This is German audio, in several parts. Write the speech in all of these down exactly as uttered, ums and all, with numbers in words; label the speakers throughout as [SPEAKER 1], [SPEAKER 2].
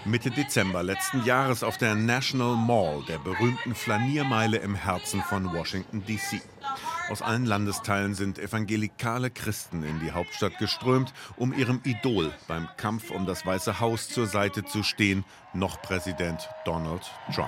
[SPEAKER 1] Mitte Dezember letzten Jahres auf der National Mall, der berühmten Flaniermeile im Herzen von Washington D C. Aus allen Landesteilen sind evangelikale Christen in die Hauptstadt geströmt, um ihrem Idol beim Kampf um das Weiße Haus zur Seite zu stehen, noch Präsident Donald Trump.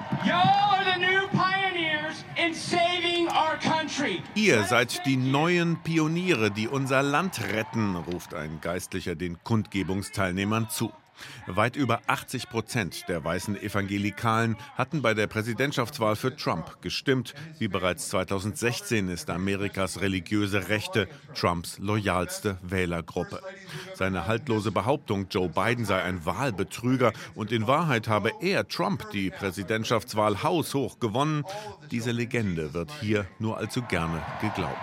[SPEAKER 1] Ihr seid die neuen Pioniere, die unser Land retten, ruft ein Geistlicher den Kundgebungsteilnehmern zu. Weit über achtzig Prozent der weißen Evangelikalen hatten bei der Präsidentschaftswahl für Trump gestimmt. Wie bereits zweitausendsechzehn ist Amerikas religiöse Rechte Trumps loyalste Wählergruppe. Seine haltlose Behauptung, Joe Biden sei ein Wahlbetrüger und in Wahrheit habe er, Trump, die Präsidentschaftswahl haushoch gewonnen, diese Legende wird hier nur allzu gerne geglaubt.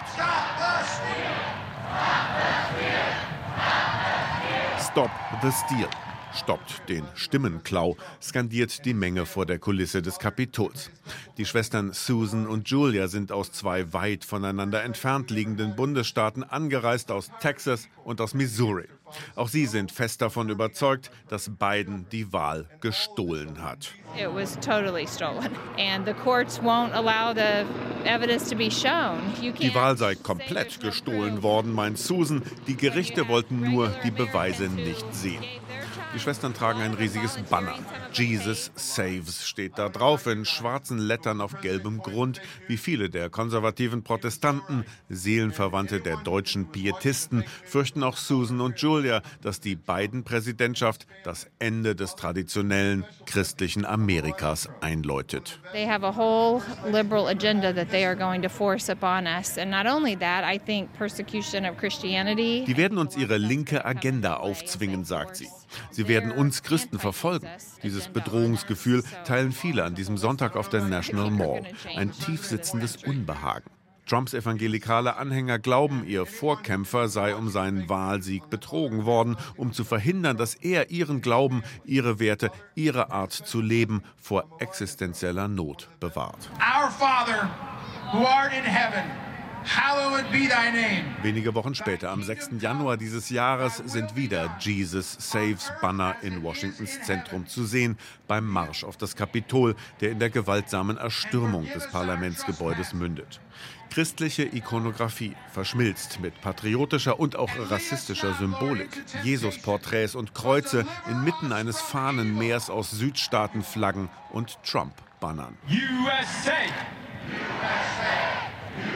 [SPEAKER 1] Stop the Steal. Stoppt den Stimmenklau, skandiert die Menge vor der Kulisse des Kapitols. Die Schwestern Susan und Julia sind aus zwei weit voneinander entfernt liegenden Bundesstaaten angereist, aus Texas und aus Missouri. Auch sie sind fest davon überzeugt, dass Biden die Wahl gestohlen hat.
[SPEAKER 2] It was totally stolen and the courts won't allow the evidence to be shown.
[SPEAKER 1] Die Wahl sei komplett gestohlen worden, meint Susan. Die Gerichte wollten nur die Beweise nicht sehen. Die Schwestern tragen ein riesiges Banner. Jesus Saves steht da drauf in schwarzen Lettern auf gelbem Grund. Wie viele der konservativen Protestanten, Seelenverwandte der deutschen Pietisten, fürchten auch Susan und Julia, dass die Biden-Präsidentschaft das Ende des traditionellen christlichen Amerikas einläutet.
[SPEAKER 2] They have a whole liberal agenda that they are going to force upon us. And not only that, I think persecution of Christianity.
[SPEAKER 1] Die werden uns ihre linke Agenda aufzwingen, sagt sie. Sie werden uns Christen verfolgen. Dieses Bedrohungsgefühl teilen viele an diesem Sonntag auf der National Mall. Ein tiefsitzendes Unbehagen. Trumps evangelikale Anhänger glauben, ihr Vorkämpfer sei um seinen Wahlsieg betrogen worden, um zu verhindern, dass er ihren Glauben, ihre Werte, ihre Art zu leben vor existenzieller Not bewahrt.
[SPEAKER 3] Our Father, who art in heaven, hallowed be thy name.
[SPEAKER 1] Wenige Wochen später, am sechsten Januar dieses Jahres, sind wieder Jesus Saves Banner in Washingtons Zentrum zu sehen, beim Marsch auf das Kapitol, der in der gewaltsamen Erstürmung des Parlamentsgebäudes mündet. Christliche Ikonografie verschmilzt mit patriotischer und auch rassistischer Symbolik. Jesus-Porträts und Kreuze inmitten eines Fahnenmeers aus Südstaatenflaggen und Trump-Bannern.
[SPEAKER 3] U S A! U S A!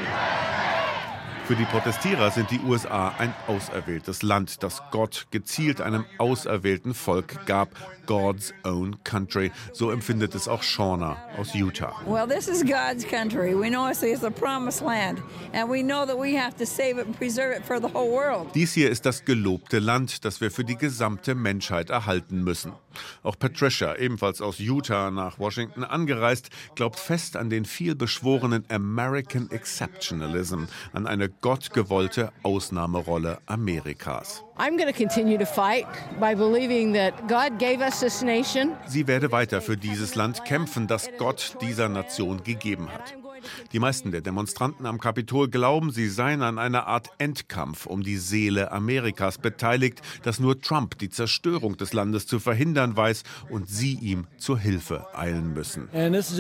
[SPEAKER 1] Für die Protestierer sind die U S A ein auserwähltes Land, das Gott gezielt einem auserwählten Volk gab. God's own country. So empfindet es auch Shauna aus Utah.
[SPEAKER 4] Well, this is God's country. We know it's a promised land. And we know that we have to save it and preserve it for the whole world.
[SPEAKER 1] Dies hier ist das gelobte Land, das wir für die gesamte Menschheit erhalten müssen. Auch Patricia, ebenfalls aus Utah nach Washington angereist, glaubt fest an den vielbeschworenen American Exceptionalism, an eine gottgewollte Ausnahmerolle Amerikas.
[SPEAKER 5] I'm going to continue to fight by believing that God gave us this nation.
[SPEAKER 1] Sie werde weiter für dieses Land kämpfen, das Gott dieser Nation gegeben hat. Die meisten der Demonstranten am Kapitol glauben, sie seien an einer Art Endkampf um die Seele Amerikas beteiligt, dass nur Trump die Zerstörung des Landes zu verhindern weiß und sie ihm zur Hilfe eilen müssen.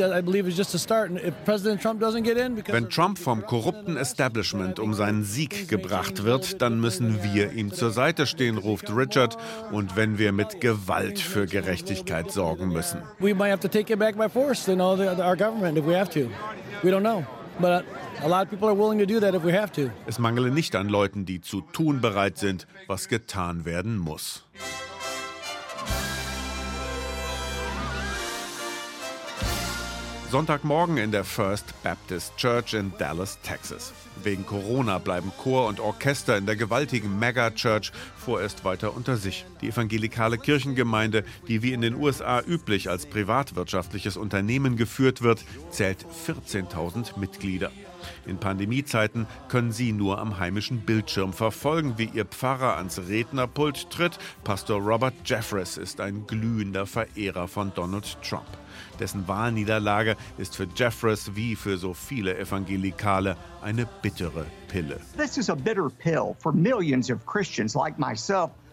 [SPEAKER 1] Wenn Trump vom korrupten Establishment um seinen Sieg gebracht wird, dann müssen wir ihm zur Seite stehen, ruft Richard, und wenn wir mit Gewalt für Gerechtigkeit sorgen müssen.
[SPEAKER 6] We might have to take it back by force, you know, the, our government, if we have to. We don't know, but a lot of people are willing to do that if we have to.
[SPEAKER 1] Es mangele nicht an Leuten, die zu tun bereit sind, was getan werden muss. Sonntagmorgen in der First Baptist Church in Dallas, Texas. Wegen Corona bleiben Chor und Orchester in der gewaltigen Mega-Church vorerst weiter unter sich. Die evangelikale Kirchengemeinde, die wie in den U S A üblich als privatwirtschaftliches Unternehmen geführt wird, zählt vierzehntausend Mitglieder. In Pandemiezeiten können sie nur am heimischen Bildschirm verfolgen, wie ihr Pfarrer ans Rednerpult tritt. Pastor Robert Jeffress ist ein glühender Verehrer von Donald Trump. Dessen Wahlniederlage ist für Jeffress wie für so viele Evangelikale eine bittere Pille.
[SPEAKER 7] This is a bitter pill for millions of Christians like myself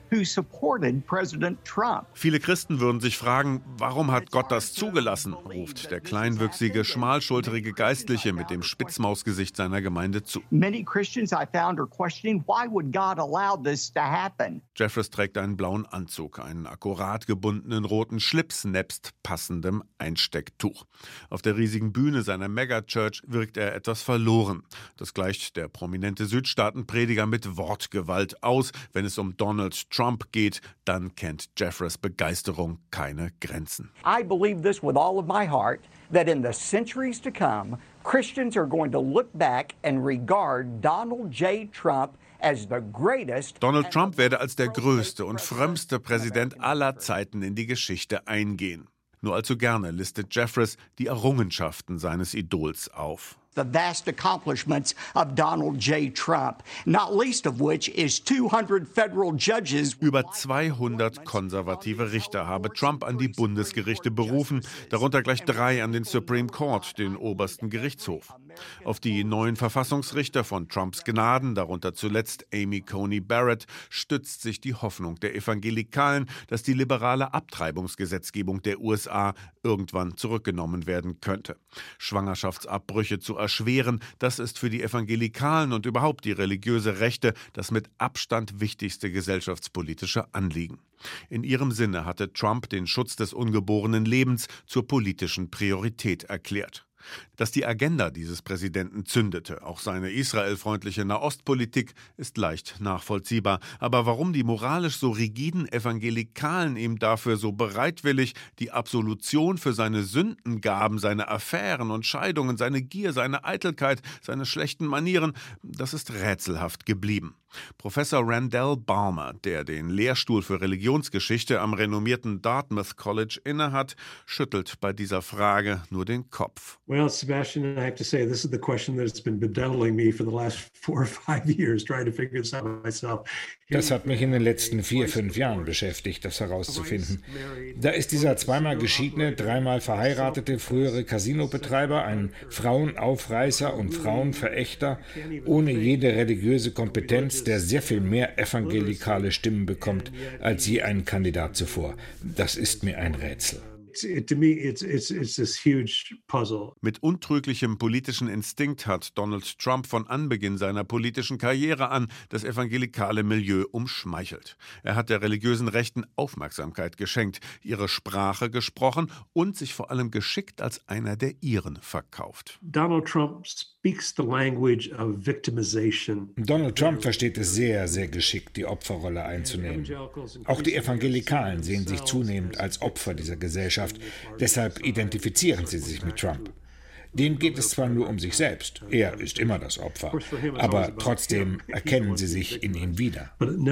[SPEAKER 7] who supported President Trump.
[SPEAKER 1] Viele Christen würden sich fragen, warum hat Gott das zugelassen, ruft der kleinwüchsige, schmalschulterige Geistliche mit dem Spitzmausgesicht seiner Gemeinde zu.
[SPEAKER 7] Many Christians I found are questioning, why would God allow this to happen?
[SPEAKER 1] Jeffress trägt einen blauen Anzug, einen akkurat gebundenen roten Schlips nebst passendem Einstecktuch. Auf der riesigen Bühne seiner Megachurch wirkt er etwas verloren. Das gleicht der prominente Südstaatenprediger mit Wortgewalt aus. Wenn es um Donald Trump geht, dann kennt Jeffress Begeisterung keine Grenzen.
[SPEAKER 7] I believe this with all of my heart, that in the centuries to come, Christians are going to look back and regard Donald J. Trump as the greatest.
[SPEAKER 1] Donald Trump werde als der größte und frömmste Präsident aller Zeiten in die Geschichte eingehen. Nur allzu gerne listet Jeffress die Errungenschaften seines Idols auf.
[SPEAKER 7] The vast accomplishments of Donald J. Trump, not least of which is two hundred federal judges.
[SPEAKER 1] Über zweihundert konservative Richter habe Trump an die Bundesgerichte berufen, darunter gleich drei an den Supreme Court, den obersten Gerichtshof. Auf die neuen Verfassungsrichter von Trumps Gnaden, darunter zuletzt Amy Coney Barrett, stützt sich die Hoffnung der Evangelikalen, dass die liberale Abtreibungsgesetzgebung der U S A irgendwann zurückgenommen werden könnte. Schwangerschaftsabbrüche zu erschweren, das ist für die Evangelikalen und überhaupt die religiöse Rechte das mit Abstand wichtigste gesellschaftspolitische Anliegen. In ihrem Sinne hatte Trump den Schutz des ungeborenen Lebens zur politischen Priorität erklärt. Dass die Agenda dieses Präsidenten zündete, auch seine israelfreundliche Nahostpolitik, ist leicht nachvollziehbar. Aber warum die moralisch so rigiden Evangelikalen ihm dafür so bereitwillig die Absolution für seine Sünden gaben, seine Affären und Scheidungen, seine Gier, seine Eitelkeit, seine schlechten Manieren, das ist rätselhaft geblieben. Professor Randall Balmer, der den Lehrstuhl für Religionsgeschichte am renommierten Dartmouth College innehat, schüttelt bei dieser Frage nur den Kopf.
[SPEAKER 8] Well, Sebastian, I have to say, this is the question that's been bedeviling me for the last four or five years, trying to figure this out myself.
[SPEAKER 9] Das hat mich in den letzten vier, fünf Jahren beschäftigt, das herauszufinden. Da ist dieser zweimal geschiedene, dreimal verheiratete frühere Casinobetreiber ein Frauenaufreißer und Frauenverächter ohne jede religiöse Kompetenz, der sehr viel mehr evangelikale Stimmen bekommt als je ein Kandidat zuvor. Das ist mir ein Rätsel.
[SPEAKER 8] To me, it's, it's, it's this huge puzzle.
[SPEAKER 1] Mit untrüglichem politischen Instinkt hat Donald Trump von Anbeginn seiner politischen Karriere an das evangelikale Milieu umschmeichelt. Er hat der religiösen Rechten Aufmerksamkeit geschenkt, ihre Sprache gesprochen und sich vor allem geschickt als einer der ihren verkauft.
[SPEAKER 8] Donald Trump speaks the language of victimization.
[SPEAKER 9] Donald Trump versteht es sehr, sehr geschickt, die Opferrolle einzunehmen. Auch die Evangelikalen sehen sich zunehmend als Opfer dieser Gesellschaft. Deshalb identifizieren sie sich mit Trump. Denen geht es zwar nur um sich selbst, er ist immer das Opfer, aber trotzdem erkennen sie sich in ihm wieder.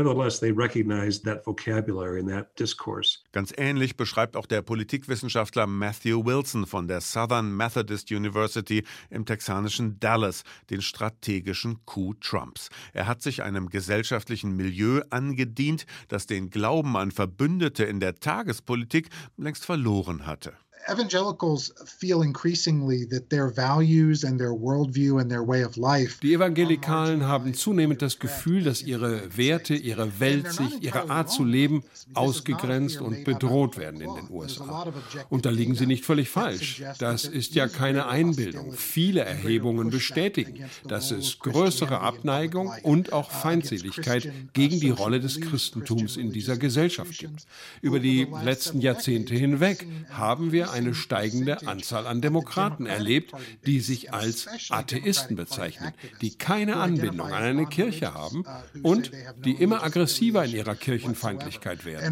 [SPEAKER 1] Ganz ähnlich beschreibt auch der Politikwissenschaftler Matthew Wilson von der Southern Methodist University im texanischen Dallas den strategischen Coup Trumps. Er hat sich einem gesellschaftlichen Milieu angedient, das den Glauben an Verbündete in der Tagespolitik längst verloren hatte.
[SPEAKER 10] Evangelicals feel increasingly that their values and their worldview and their way of life.
[SPEAKER 11] Die Evangelikalen haben zunehmend das Gefühl, dass ihre Werte, ihre Weltsicht, ihre Art zu leben ausgegrenzt und bedroht werden in den U S A. Und da liegen sie nicht völlig falsch. Das ist ja keine Einbildung. Viele Erhebungen bestätigen, dass es größere Abneigung und auch Feindseligkeit gegen die Rolle des Christentums in dieser Gesellschaft gibt. Über die letzten Jahrzehnte hinweg haben wir eine steigende Anzahl an Demokraten erlebt, die sich als Atheisten bezeichnen, die keine Anbindung an eine Kirche haben und die immer aggressiver in ihrer Kirchenfeindlichkeit werden.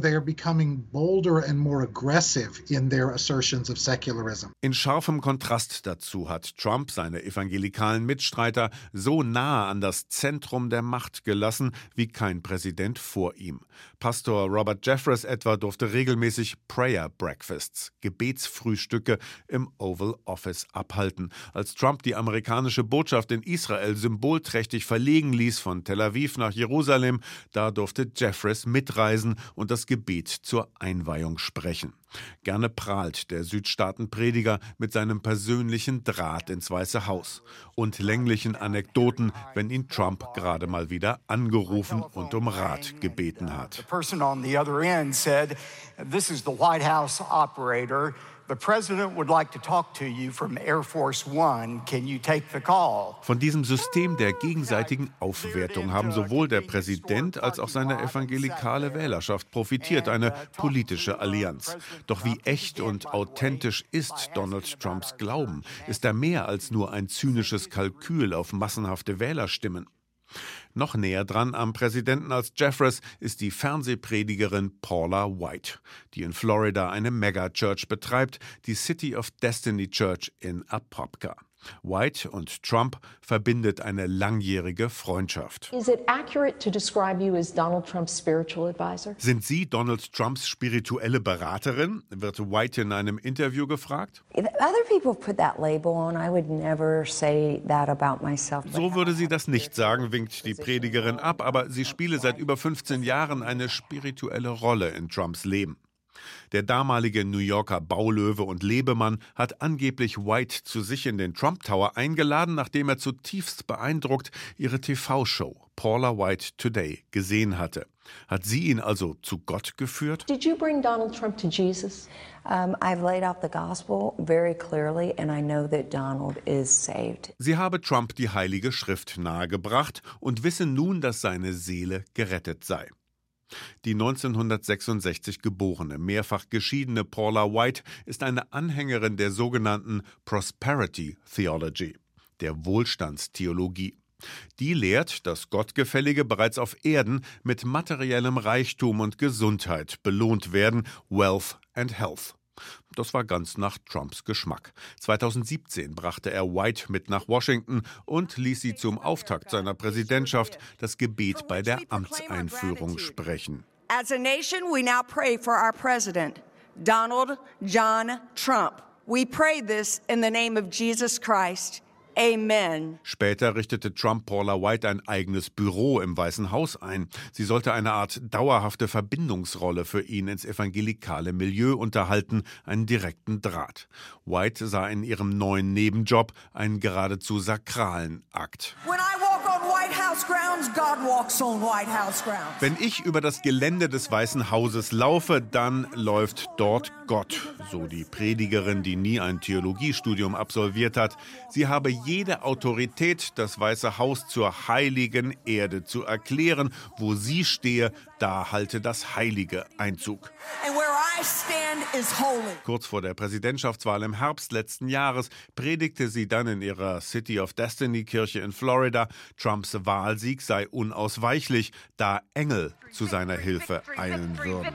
[SPEAKER 1] In scharfem Kontrast dazu hat Trump seine evangelikalen Mitstreiter so nahe an das Zentrum der Macht gelassen wie kein Präsident vor ihm. Pastor Robert Jeffress etwa durfte regelmäßig Prayer Breakfasts, Gebetsfrühstücke im Oval Office abhalten. Als Trump die amerikanische Botschaft in Israel symbolträchtig verlegen ließ von Tel Aviv nach Jerusalem, da durfte Jeffress mitreisen und das Gebet zur Einweihung sprechen. Gerne prahlt der Südstaatenprediger mit seinem persönlichen Draht ins Weiße Haus und länglichen Anekdoten, wenn ihn Trump gerade mal wieder angerufen und um Rat gebeten hat.
[SPEAKER 12] The person on the other end said, "This is the White House operator. The president would like to talk to you from Air Force One. Can you take the call?"
[SPEAKER 1] Von diesem System der gegenseitigen Aufwertung haben sowohl der Präsident als auch seine evangelikale Wählerschaft profitiert, eine politische Allianz. Doch wie echt und authentisch ist Donald Trumps Glauben? Ist er mehr als nur ein zynisches Kalkül auf massenhafte Wählerstimmen? Noch näher dran am Präsidenten als Jeffress ist die Fernsehpredigerin Paula White, die in Florida eine Megachurch betreibt, die City of Destiny Church in Apopka. White und Trump verbindet eine langjährige Freundschaft.
[SPEAKER 13] Is it accurate to describe you as Donald Trump's spiritual advisor?
[SPEAKER 1] Sind Sie Donald Trumps spirituelle Beraterin? Wird White in einem Interview gefragt.
[SPEAKER 13] If other people put that label on, I would never say that about myself.
[SPEAKER 1] So würde sie das nicht sagen, winkt die Predigerin ab, aber sie spiele seit über fünfzehn Jahren eine spirituelle Rolle in Trumps Leben. Der damalige New Yorker Baulöwe und Lebemann hat angeblich White zu sich in den Trump Tower eingeladen, nachdem er zutiefst beeindruckt ihre T V-Show Paula White Today gesehen hatte. Hat sie ihn also zu Gott geführt?
[SPEAKER 13] Did you bring Donald Trump to Jesus? Um, I've laid out the gospel very clearly and I know that Donald is saved.
[SPEAKER 1] Sie habe Trump die Heilige Schrift nahegebracht und wisse nun, dass seine Seele gerettet sei. Die neunzehnhundertsechsundsechzig geborene, mehrfach geschiedene Paula White ist eine Anhängerin der sogenannten Prosperity Theology, der Wohlstandstheologie. Die lehrt, dass Gottgefällige bereits auf Erden mit materiellem Reichtum und Gesundheit belohnt werden, Wealth and Health. Das war ganz nach Trumps Geschmack. zweitausendsiebzehn brachte er White mit nach Washington und ließ sie zum Auftakt seiner Präsidentschaft das Gebet bei der Amtseinführung sprechen.
[SPEAKER 14] As a nation, we now pray for our president, Donald John Trump. We pray this in the name of Jesus Christ. Amen.
[SPEAKER 1] Später richtete Trump Paula White ein eigenes Büro im Weißen Haus ein. Sie sollte eine Art dauerhafte Verbindungsrolle für ihn ins evangelikale Milieu unterhalten, einen direkten Draht. White sah in ihrem neuen Nebenjob einen geradezu sakralen Akt.
[SPEAKER 14] When I walk on White House grounds, God walks on White House grounds.
[SPEAKER 1] Wenn ich über das Gelände des Weißen Hauses laufe, dann läuft dort Gott, so die Predigerin, die nie ein Theologiestudium absolviert hat. Sie habe jede Autorität, das Weiße Haus zur heiligen Erde zu erklären. Wo sie stehe, da halte das Heilige Einzug.
[SPEAKER 14] And where I stand is holy.
[SPEAKER 1] Kurz vor der Präsidentschaftswahl im Herbst letzten Jahres predigte sie dann in ihrer City of Destiny Kirche in Florida, Trumps Wahlsieg sei unausweichlich, da Engel zu seiner Hilfe eilen würden.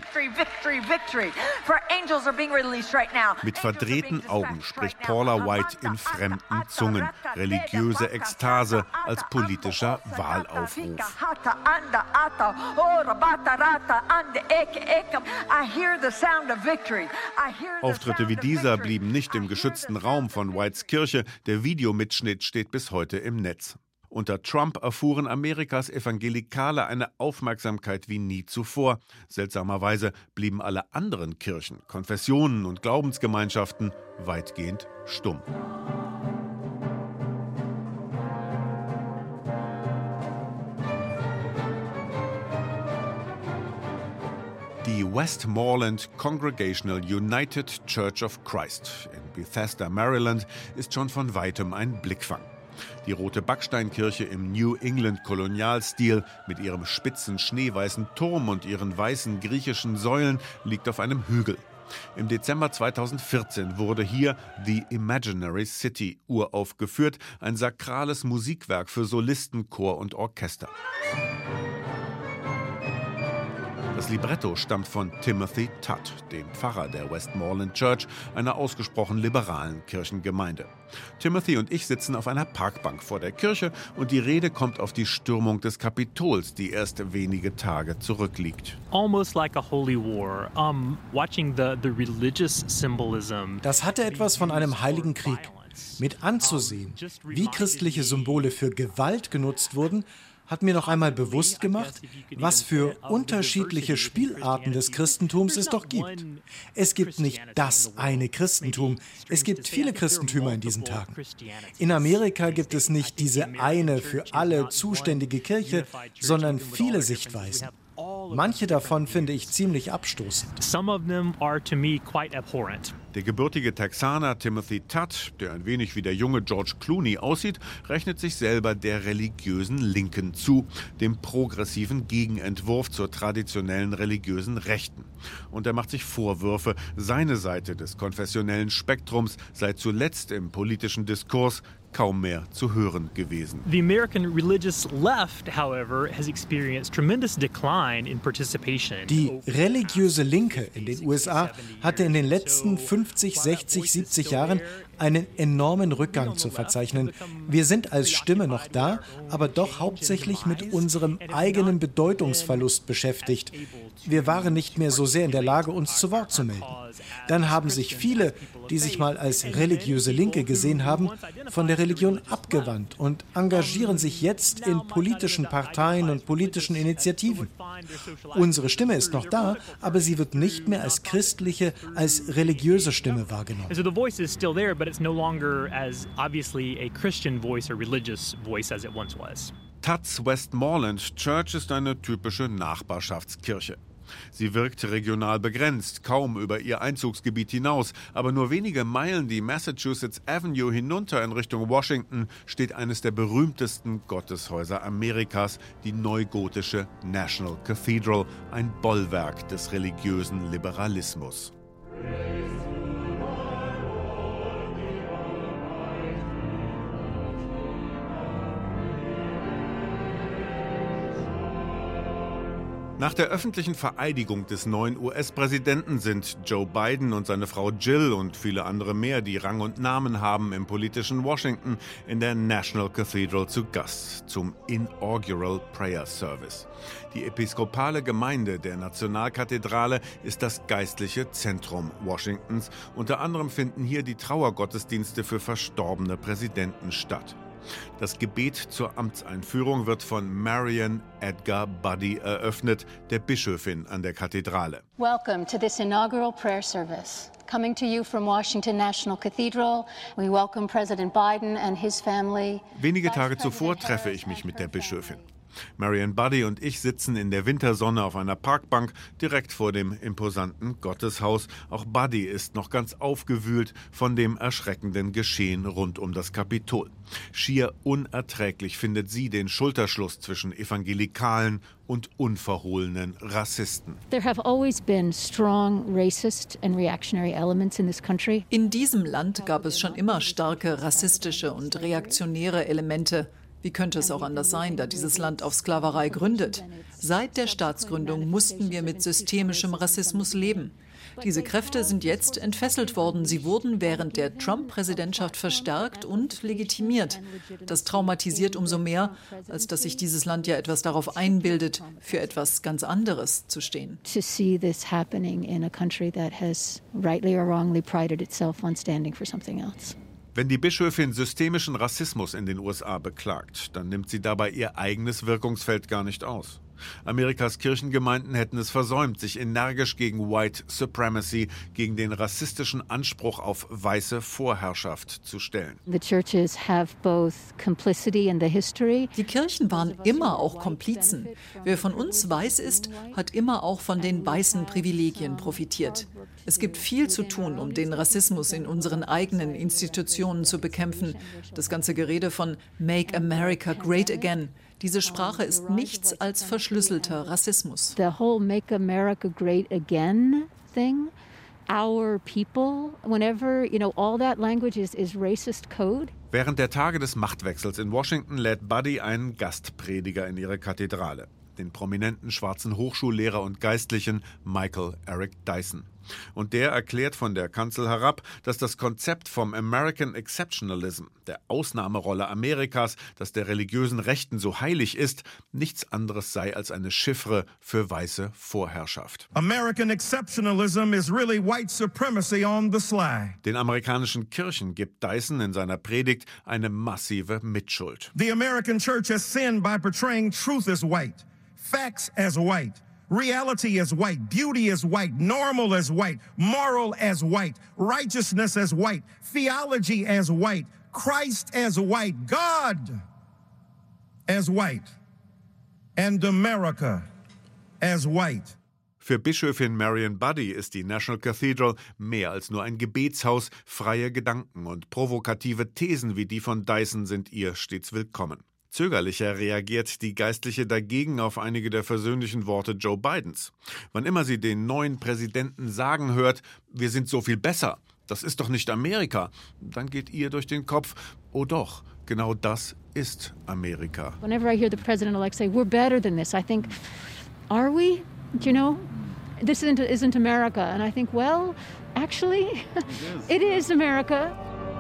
[SPEAKER 1] Mit verdrehten Augen spricht Paula White in fremden Zungen, religiöse Ekstase als politischer Wahlaufruf. Auftritte wie dieser blieben nicht im geschützten Raum von Whites Kirche. Der Videomitschnitt steht bis heute im Netz. Unter Trump erfuhren Amerikas Evangelikale eine Aufmerksamkeit wie nie zuvor. Seltsamerweise blieben alle anderen Kirchen, Konfessionen und Glaubensgemeinschaften weitgehend stumm. Die Westmoreland Congregational United Church of Christ in Bethesda, Maryland, ist schon von weitem ein Blickfang. Die rote Backsteinkirche im New England Kolonialstil mit ihrem spitzen schneeweißen Turm und ihren weißen griechischen Säulen liegt auf einem Hügel. Im Dezember zweitausendvierzehn wurde hier The Imaginary City uraufgeführt, ein sakrales Musikwerk für Solisten, Chor und Orchester. Das Libretto stammt von Timothy Tutt, dem Pfarrer der Westmoreland Church, einer ausgesprochen liberalen Kirchengemeinde. Timothy und ich sitzen auf einer Parkbank vor der Kirche und die Rede kommt auf die Stürmung des Kapitols, die erst wenige Tage zurückliegt.
[SPEAKER 15] Almost like a holy war. Um, watching the, the religious symbolism.
[SPEAKER 16] Das hatte etwas von einem heiligen Krieg. Mit anzusehen, wie christliche Symbole für Gewalt genutzt wurden, hat mir noch einmal bewusst gemacht, was für unterschiedliche Spielarten des Christentums es doch gibt. Es gibt nicht das eine Christentum, es gibt viele Christentümer in diesen Tagen. In Amerika gibt es nicht diese eine für alle zuständige Kirche, sondern viele Sichtweisen. Manche davon finde ich ziemlich abstoßend.
[SPEAKER 15] Some of them are to me quite abhorrent.
[SPEAKER 1] Der gebürtige Texaner Timothy Tutt, der ein wenig wie der junge George Clooney aussieht, rechnet sich selber der religiösen Linken zu, dem progressiven Gegenentwurf zur traditionellen religiösen Rechten. Und er macht sich Vorwürfe, seine Seite des konfessionellen Spektrums sei zuletzt im politischen Diskurs kaum mehr zu hören gewesen.
[SPEAKER 15] The American religious left, however, has experienced tremendous decline in participation.
[SPEAKER 16] Die religiöse Linke in den U S A hatte in den letzten fünfzig, sechzig, siebzig Jahren einen enormen Rückgang zu verzeichnen. Wir sind als Stimme noch da, aber doch hauptsächlich mit unserem eigenen Bedeutungsverlust beschäftigt. Wir waren nicht mehr so sehr in der Lage, uns zu Wort zu melden. Dann haben sich viele, die sich mal als religiöse Linke gesehen haben, von der Religion abgewandt und engagieren sich jetzt in politischen Parteien und politischen Initiativen. Unsere Stimme ist noch da, aber sie wird nicht mehr als christliche, als religiöse Stimme wahrgenommen.
[SPEAKER 15] So the voice is still there, but it's no longer as obviously a Christian voice or religious voice as it once was.
[SPEAKER 1] Tutts Westmoreland Church ist eine typische Nachbarschaftskirche. Sie wirkt regional begrenzt, kaum über ihr Einzugsgebiet hinaus. Aber nur wenige Meilen die Massachusetts Avenue hinunter in Richtung Washington steht eines der berühmtesten Gotteshäuser Amerikas, die neugotische National Cathedral, ein Bollwerk des religiösen Liberalismus. Nach der öffentlichen Vereidigung des neuen U S-Präsidenten sind Joe Biden und seine Frau Jill und viele andere mehr, die Rang und Namen haben im politischen Washington, in der National Cathedral zu Gast zum Inaugural Prayer Service. Die episkopale Gemeinde der Nationalkathedrale ist das geistliche Zentrum Washingtons. Unter anderem finden hier die Trauergottesdienste für verstorbene Präsidenten statt. Das Gebet zur Amtseinführung wird von Marian Edgar Buddy eröffnet, der Bischöfin an der Kathedrale.
[SPEAKER 17] Welcome to this inaugural prayer service. Coming to you from Washington National Cathedral, we welcome President Biden and his family.
[SPEAKER 1] Wenige Tage zuvor treffe ich mich mit der Bischöfin. Marian Buddy und ich sitzen in der Wintersonne auf einer Parkbank direkt vor dem imposanten Gotteshaus. Auch Buddy ist noch ganz aufgewühlt von dem erschreckenden Geschehen rund um das Kapitol. Schier unerträglich findet sie den Schulterschluss zwischen Evangelikalen und unverhohlenen Rassisten.
[SPEAKER 18] There have always been strong racist and reactionary elements in this country.
[SPEAKER 19] In diesem Land gab es schon immer starke rassistische und reaktionäre Elemente. Wie könnte es auch anders sein, da dieses Land auf Sklaverei gründet? Seit der Staatsgründung mussten wir mit systemischem Rassismus leben. Diese Kräfte sind jetzt entfesselt worden. Sie wurden während der Trump-Präsidentschaft verstärkt und legitimiert. Das traumatisiert umso mehr, als dass sich dieses Land ja etwas darauf einbildet, für etwas ganz anderes zu stehen.
[SPEAKER 18] To see this happening in a country that has rightly or wrongly prided itself on standing for something else.
[SPEAKER 1] Wenn die Bischöfin systemischen Rassismus in den U S A beklagt, dann nimmt sie dabei ihr eigenes Wirkungsfeld gar nicht aus. Amerikas Kirchengemeinden hätten es versäumt, sich energisch gegen White Supremacy, gegen den rassistischen Anspruch auf weiße Vorherrschaft zu stellen.
[SPEAKER 18] The churches have both complicity in the history.
[SPEAKER 19] Die Kirchen waren immer auch Komplizen. Wer von uns weiß ist, hat immer auch von den weißen Privilegien profitiert. Es gibt viel zu tun, um den Rassismus in unseren eigenen Institutionen zu bekämpfen. Das ganze Gerede von Make America Great Again. Diese Sprache ist nichts als verschlüsselter Rassismus.
[SPEAKER 18] The whole Make America Great Again thing, our people, whenever, you know, all that language is, is racist code.
[SPEAKER 1] Während der Tage des Machtwechsels in Washington lädt Buddy einen Gastprediger in ihre Kathedrale, den prominenten schwarzen Hochschullehrer und Geistlichen Michael Eric Dyson. Und der erklärt von der Kanzel herab, dass das Konzept vom American Exceptionalism, der Ausnahmerolle Amerikas, das der religiösen Rechten so heilig ist, nichts anderes sei als eine Chiffre für weiße Vorherrschaft.
[SPEAKER 20] American Exceptionalism is really white supremacy on the sly.
[SPEAKER 1] Den amerikanischen Kirchen gibt Dyson in seiner Predigt eine massive Mitschuld.
[SPEAKER 20] The American church has sinned by portraying truth as white, facts as white, reality as white, beauty as white, normal as white, moral as white, righteousness as white, theology as white, Christ as white, God as white, and America as white.
[SPEAKER 1] Für Bischöfin Marion Buddy ist die National Cathedral mehr als nur ein Gebetshaus. Freie Gedanken und provokative Thesen wie die von Dyson sind ihr stets willkommen. Zögerlicher reagiert die Geistliche dagegen auf einige der versöhnlichen Worte Joe Bidens. Wann immer sie den neuen Präsidenten sagen hört, wir sind so viel besser, das ist doch nicht Amerika, dann geht ihr durch den Kopf, oh doch, genau das ist Amerika.
[SPEAKER 18] Whenever I hear the president-elect say, we're better than this, I think, are we? You know, this isn't, isn't America. And I think, well, actually, it is America.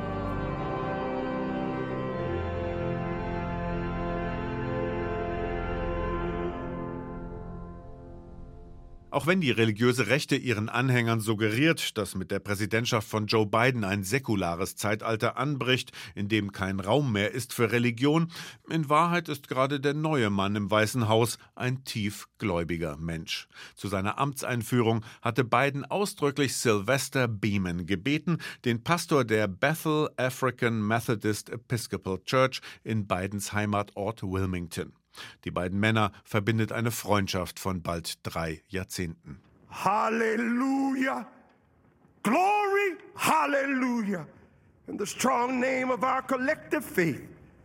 [SPEAKER 1] Auch wenn die religiöse Rechte ihren Anhängern suggeriert, dass mit der Präsidentschaft von Joe Biden ein säkulares Zeitalter anbricht, in dem kein Raum mehr ist für Religion, in Wahrheit ist gerade der neue Mann im Weißen Haus ein tiefgläubiger Mensch. Zu seiner Amtseinführung hatte Biden ausdrücklich Sylvester Beeman gebeten, den Pastor der Bethel African Methodist Episcopal Church in Bidens Heimatort Wilmington. Die beiden Männer verbindet eine Freundschaft von bald drei Jahrzehnten.
[SPEAKER 20] Hallelujah! Glory! Hallelujah! In the strong name of our collective faith.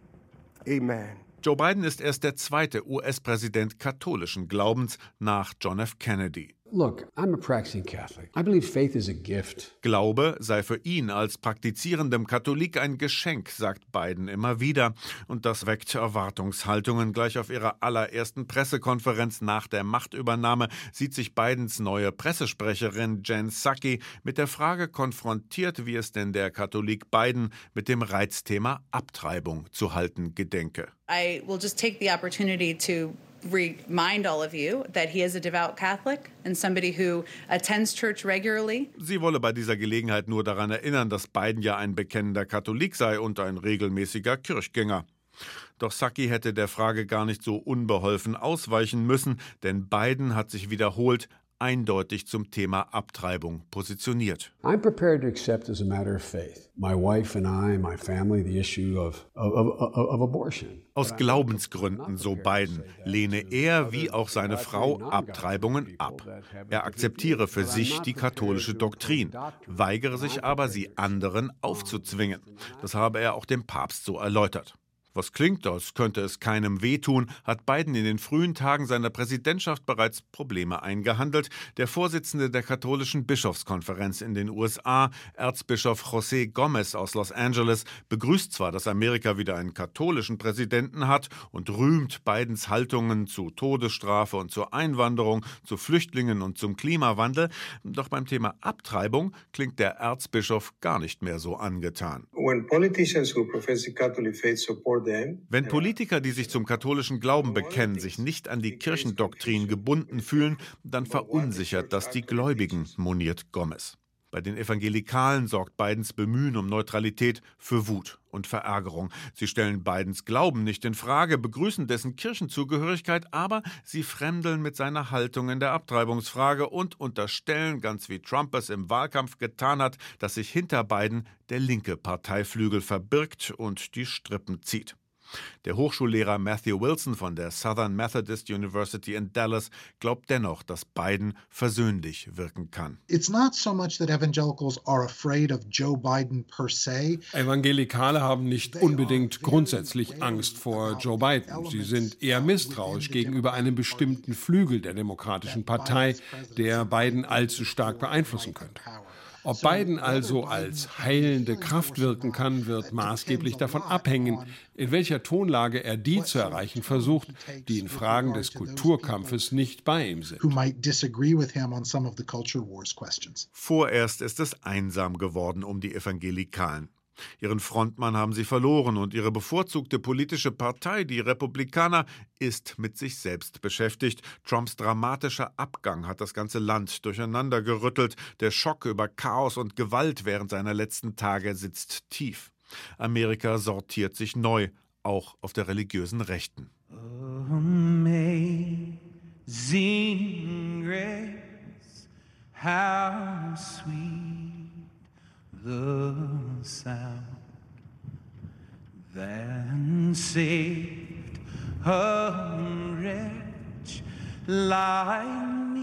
[SPEAKER 20] Amen.
[SPEAKER 1] Joe Biden ist erst der zweite U S-Präsident katholischen Glaubens nach John F. Kennedy.
[SPEAKER 21] Look, I'm a practicing Catholic. I believe faith is a gift.
[SPEAKER 1] Glaube sei für ihn als praktizierendem Katholik ein Geschenk, sagt Biden immer wieder. Und das weckt Erwartungshaltungen. Gleich auf ihrer allerersten Pressekonferenz nach der Machtübernahme sieht sich Bidens neue Pressesprecherin Jen Psaki mit der Frage konfrontiert, wie es denn der Katholik Biden mit dem Reizthema Abtreibung zu halten gedenke.
[SPEAKER 22] I will just take the opportunity to remind all of you that he is a devout Catholic and somebody who attends church regularly.
[SPEAKER 1] Sie wolle bei dieser Gelegenheit nur daran erinnern, dass Biden ja ein bekennender Katholik sei und ein regelmäßiger Kirchgänger. Doch Psaki hätte der Frage gar nicht so unbeholfen ausweichen müssen, denn Biden hat sich wiederholt eindeutig zum Thema Abtreibung positioniert.
[SPEAKER 21] I'm prepared to accept as a matter of faith. My wife and I, my family, the issue of, of, of, of abortion.
[SPEAKER 1] Aus Glaubensgründen, so Biden, lehne er wie auch seine Frau Abtreibungen ab. Er akzeptiere für sich die katholische Doktrin, weigere sich aber, sie anderen aufzuzwingen. Das habe er auch dem Papst so erläutert. Was klingt, als könnte es keinem wehtun, hat Biden in den frühen Tagen seiner Präsidentschaft bereits Probleme eingehandelt. Der Vorsitzende der katholischen Bischofskonferenz in den U S A, Erzbischof José Gomez aus Los Angeles, begrüßt zwar, dass Amerika wieder einen katholischen Präsidenten hat und rühmt Bidens Haltungen zu Todesstrafe und zur Einwanderung, zu Flüchtlingen und zum Klimawandel. Doch beim Thema Abtreibung klingt der Erzbischof gar nicht mehr so angetan.
[SPEAKER 23] When politicians who profess the Catholic faith support
[SPEAKER 1] Wenn Politiker, die sich zum katholischen Glauben bekennen, sich nicht an die Kirchendoktrin gebunden fühlen, dann verunsichert das die Gläubigen, moniert Gomez. Bei den Evangelikalen sorgt Bidens Bemühen um Neutralität für Wut und Verärgerung. Sie stellen Bidens Glauben nicht in Frage, begrüßen dessen Kirchenzugehörigkeit, aber sie fremdeln mit seiner Haltung in der Abtreibungsfrage und unterstellen, ganz wie Trump es im Wahlkampf getan hat, dass sich hinter Biden der linke Parteiflügel verbirgt und die Strippen zieht. Der Hochschullehrer Matthew Wilson von der Southern Methodist University in Dallas glaubt dennoch, dass Biden versöhnlich wirken kann.
[SPEAKER 10] It's not so much that evangelicals are afraid of Joe Biden per se.
[SPEAKER 11] Evangelikale haben nicht unbedingt grundsätzlich Angst vor Joe Biden. Sie sind eher misstrauisch gegenüber einem bestimmten Flügel der Demokratischen Partei, der Biden allzu stark beeinflussen könnte. Ob Biden also als heilende Kraft wirken kann, wird maßgeblich davon abhängen, in welcher Tonlage er die zu erreichen versucht, die in Fragen des Kulturkampfes nicht bei ihm sind.
[SPEAKER 1] Vorerst ist es einsam geworden um die Evangelikalen. Ihren Frontmann haben sie verloren und ihre bevorzugte politische Partei, die Republikaner, ist mit sich selbst beschäftigt. Trumps dramatischer Abgang hat das ganze Land durcheinandergerüttelt. Der Schock über Chaos und Gewalt während seiner letzten Tage sitzt tief. Amerika sortiert sich neu, auch auf der religiösen Rechten.
[SPEAKER 2] Amazing grace, how sweet the sound that saved a wretch like